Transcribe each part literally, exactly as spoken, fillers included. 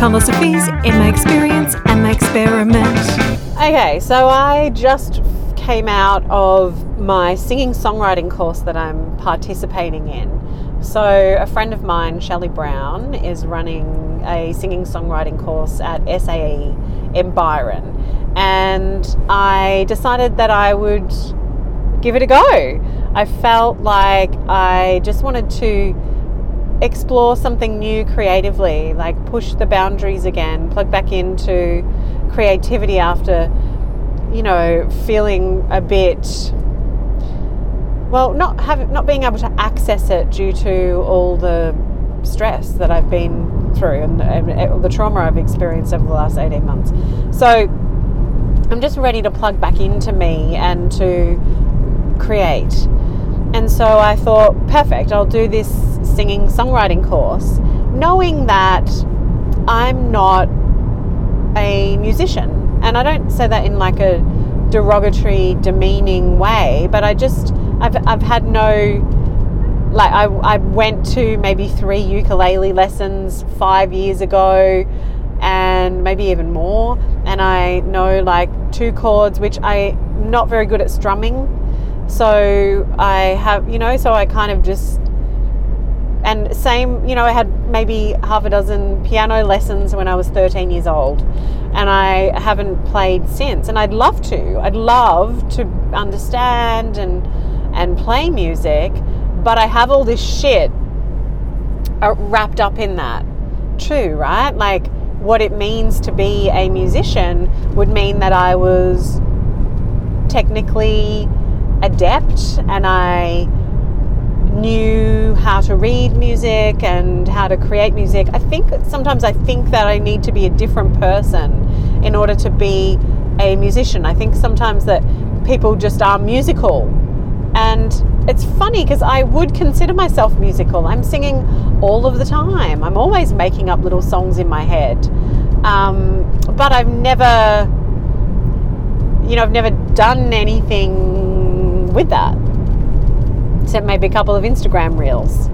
philosophies in my experience and my experiment. Okay, so I just came out of my singing songwriting course that I'm participating in. So a friend of mine, Shelley Brown, is running a singing songwriting course at S A E in Byron, and I decided that I would give it a go. I felt like I just wanted to explore something new creatively, like push the boundaries again, plug back into creativity after, you know, feeling a bit, well, not having, not being able to access it due to all the stress that I've been through and, and the trauma I've experienced over the last eighteen months. So I'm just ready to plug back into me and to create. And so I thought, perfect, I'll do this singing songwriting course, knowing that I'm not a musician. And I don't say that in like a derogatory, demeaning way, but I just, I've I've had no, like I, I went to maybe three ukulele lessons five years ago and maybe even more. And I know like two chords, which I'm not very good at strumming. So I have, you know, so I kind of just, and same, you know, I had maybe half a dozen piano lessons when I was thirteen years old, and I haven't played since. And I'd love to, I'd love to understand and, and play music, but I have all this shit wrapped up in that too, right? Like what it means to be a musician would mean that I was technically adept and I knew how to read music and how to create music. I think sometimes I think that I need to be a different person in order to be a musician. I think sometimes that people just are musical, and it's funny because I would consider myself musical. I'm singing all of the time. I'm always making up little songs in my head, um, but I've never you know I've never done anything with that, except maybe a couple of Instagram reels.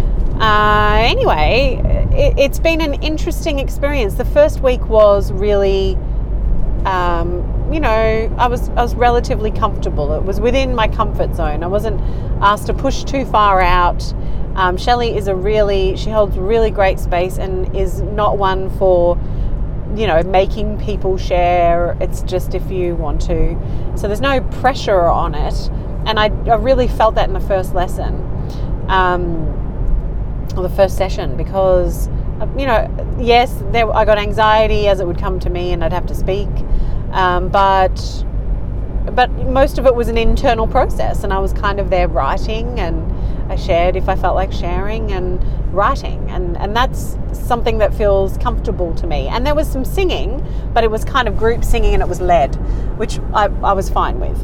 Uh, anyway, it, it's been an interesting experience. The first week was really, um, you know, I was I was relatively comfortable. It was within my comfort zone. I wasn't asked to push too far out. Um, Shelley is a really, she holds really great space and is not one for, you know, making people share. It's just if you want to. So there's no pressure on it. And I, I really felt that in the first lesson, um, or the first session, because, you know, yes, there, I got anxiety as it would come to me and I'd have to speak, um, but but most of it was an internal process, and I was kind of there writing, and I shared if I felt like sharing and writing, and, and that's something that feels comfortable to me. And there was some singing, but it was kind of group singing and it was led, which I, I was fine with.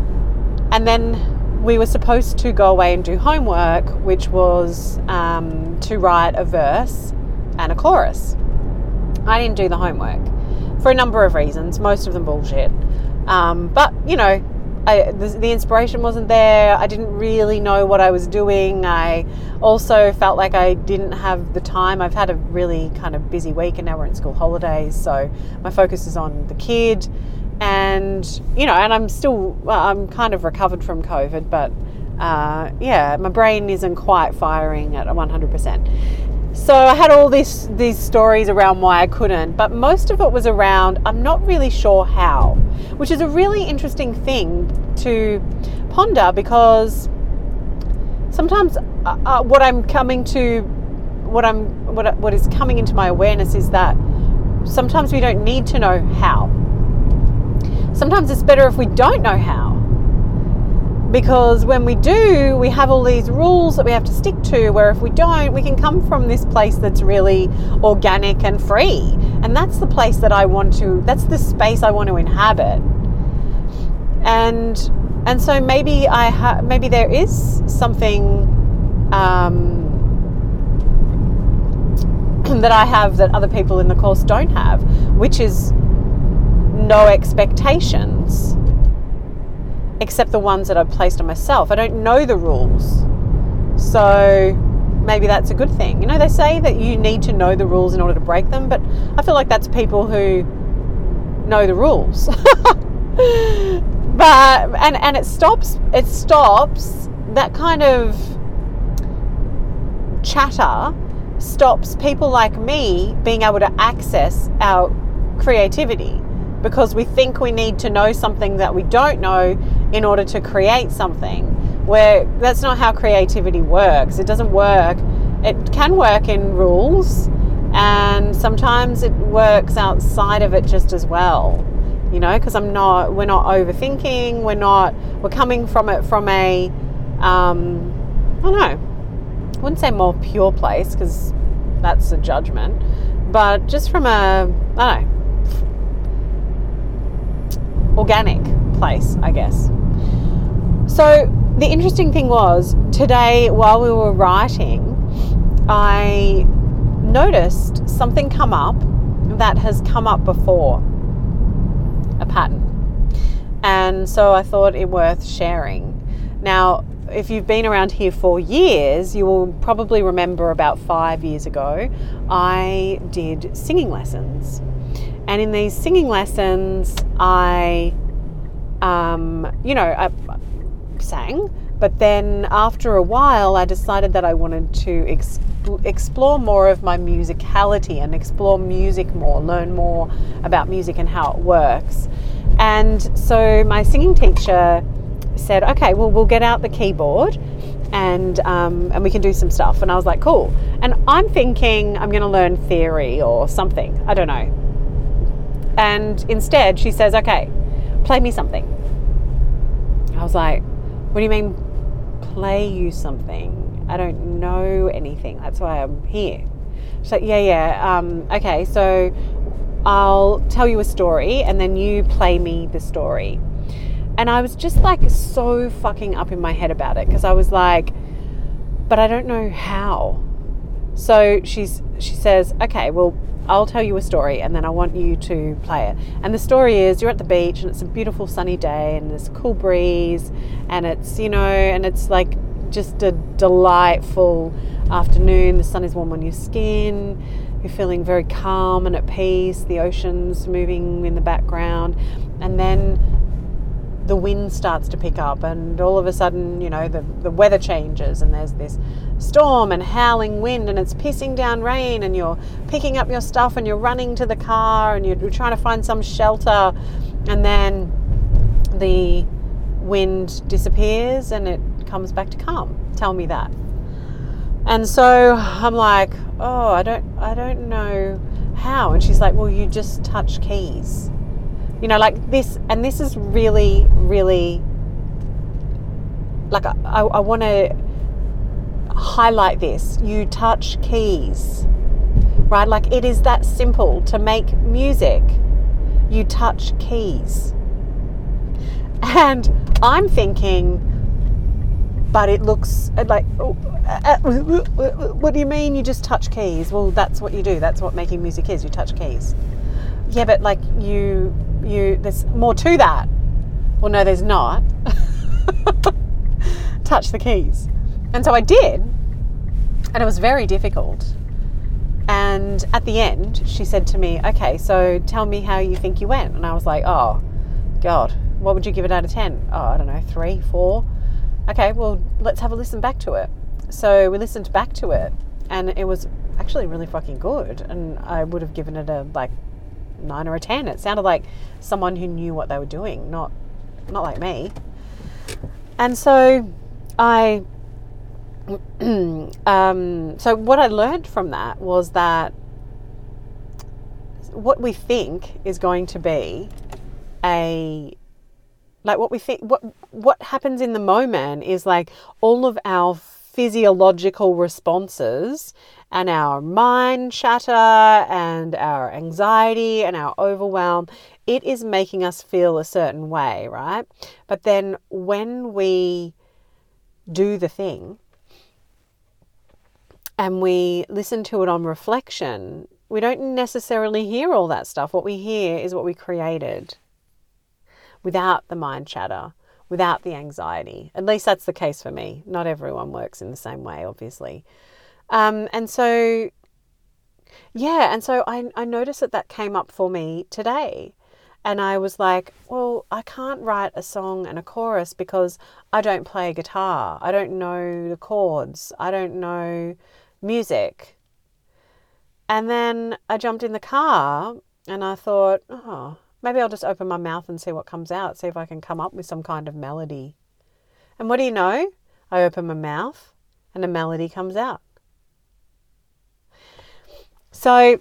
And then we were supposed to go away and do homework, which was um, to write a verse and a chorus. I didn't do the homework for a number of reasons, most of them bullshit. Um, but, you know, I, the, the inspiration wasn't there. I didn't really know what I was doing. I also felt like I didn't have the time. I've had a really kind of busy week, and now we're in school holidays, so my focus is on the kid. And, you know, and I'm still, well, I'm kind of recovered from COVID, but uh, yeah, my brain isn't quite firing at one hundred percent. So I had all these, these stories around why I couldn't, but most of it was around, I'm not really sure how, which is a really interesting thing to ponder, because sometimes uh, uh, what I'm coming to, what I'm, what, what is coming into my awareness is that sometimes we don't need to know how. Sometimes it's better if we don't know how, because when we do, we have all these rules that we have to stick to, where if we don't, we can come from this place that's really organic and free. And that's the place that I want to, that's the space I want to inhabit. And and so maybe I ha- maybe there is something um, that I have that other people in the course don't have, which is no expectations except the ones that I've placed on myself. I don't know the rules. So maybe that's a good thing. You know, they say that you need to know the rules in order to break them, but I feel like that's people who know the rules. But and and it stops it stops that kind of chatter stops people like me being able to access our creativity, because we think we need to know something that we don't know in order to create something, where that's not how creativity works. It doesn't work. It can work in rules, and sometimes it works outside of it just as well. You know, because I'm not, we're not overthinking, we're not, we're coming from it from a, um, I don't know, I wouldn't say more pure place, because that's a judgment, but just from a, I don't know, organic place, I guess. So the interesting thing was, today while we were writing, I noticed something come up that has come up before. A pattern. And so I thought it worth sharing. Now, if you've been around here for years, you will probably remember about five years ago, I did singing lessons. And in these singing lessons, I, um, you know, I sang, but then after a while, I decided that I wanted to exp- explore more of my musicality and explore music more, learn more about music and how it works. And so my singing teacher said, okay, well, we'll get out the keyboard and um, and we can do some stuff. And I was like, cool. And I'm thinking I'm going to learn theory or something. I don't know. And instead she says, okay, play me something. I was like, what do you mean play you something? I don't know anything. That's why I'm here. She's like, yeah, yeah. Um, okay, so I'll tell you a story and then you play me the story. And I was just like so fucking up in my head about it, because I was like, but I don't know how. So she's she says, okay, well, I'll tell you a story and then I want you to play it. And the story is, you're at the beach and it's a beautiful sunny day and there's a cool breeze and it's, you know, and it's like just a delightful afternoon. The sun is warm on your skin. You're feeling very calm and at peace. The ocean's moving in the background. And then the wind starts to pick up and all of a sudden, you know, the, the weather changes and there's this storm and howling wind and it's pissing down rain and you're picking up your stuff and you're running to the car and you're, you're trying to find some shelter, and then the wind disappears and it comes back to calm. Tell me that. And so I'm like, oh, I don't, I don't know how. And she's like, well, you just touch keys. You know, like this, and this is really, really, like I, I, I want to highlight this. You touch keys, right? Like it is that simple to make music. You touch keys. And I'm thinking, but it looks like, oh, uh, what do you mean you just touch keys? Well, that's what you do. That's what making music is. You touch keys. Yeah, but like you, you, there's more to that. Well, no, there's not. Touch the keys. And so I did, and it was very difficult. And at the end, she said to me, okay, so tell me how you think you went. And I was like, oh, God, what would you give it out of ten? Oh, I don't know, three, four. Okay, well, let's have a listen back to it. So we listened back to it, and it was actually really fucking good. And I would have given it a, like, nine or a ten. It sounded like someone who knew what they were doing, not not like me. And so I um, so what I learned from that was that what we think is going to be a like what we think what what happens in the moment is like all of our physiological responses and our mind chatter and our anxiety and our overwhelm, it is making us feel a certain way, right? But then when we do the thing and we listen to it on reflection, we don't necessarily hear all that stuff. What we hear is what we created without the mind chatter, without the anxiety. At least that's the case for me. Not everyone works in the same way, obviously. Um, and so, yeah, and so I, I noticed that that came up for me today. And I was like, well, I can't write a song and a chorus because I don't play guitar. I don't know the chords. I don't know music. And then I jumped in the car and I thought, oh, maybe I'll just open my mouth and see what comes out, see if I can come up with some kind of melody. And what do you know? I open my mouth and a melody comes out. So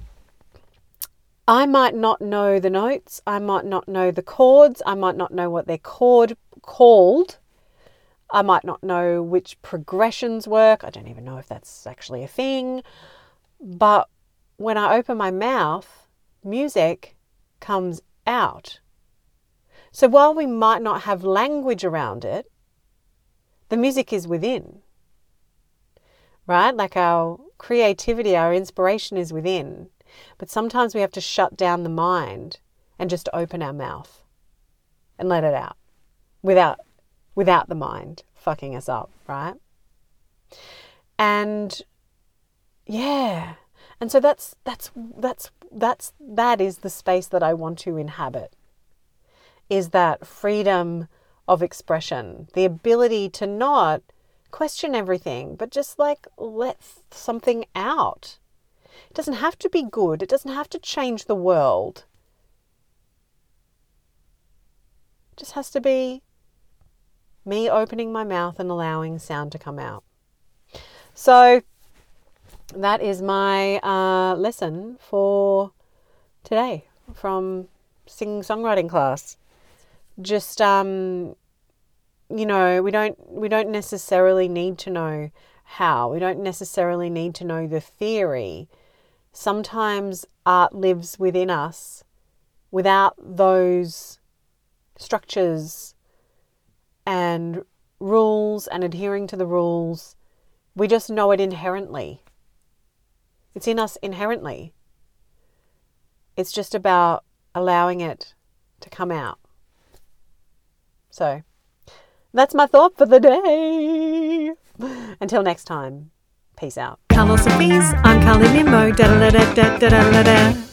I might not know the notes, I might not know the chords, I might not know what they're chord, called, I might not know which progressions work, I don't even know if that's actually a thing, but when I open my mouth, music comes out. So while we might not have language around it, the music is within, right? Like our creativity, our inspiration is within. But sometimes we have to shut down the mind and just open our mouth and let it out without without the mind fucking us up, right? And yeah, and so that's that's that's that's that is the space that I want to inhabit. Is that freedom of expression, the ability to not question everything, but just like let something out. It doesn't have to be good. It doesn't have to change the world. It just has to be me opening my mouth and allowing sound to come out. So that is my uh, lesson for today from sing-songwriting class. Just, um, you know, we don't we don't necessarily need to know how. We don't necessarily need to know the theory. Sometimes art lives within us without those structures and rules and adhering to the rules. We just know it inherently. It's in us inherently. It's just about allowing it to come out. So that's my thought for the day. Until next time, peace out. Carlos and Bees, I'm Carly Nimmo. Da da da da da da da da.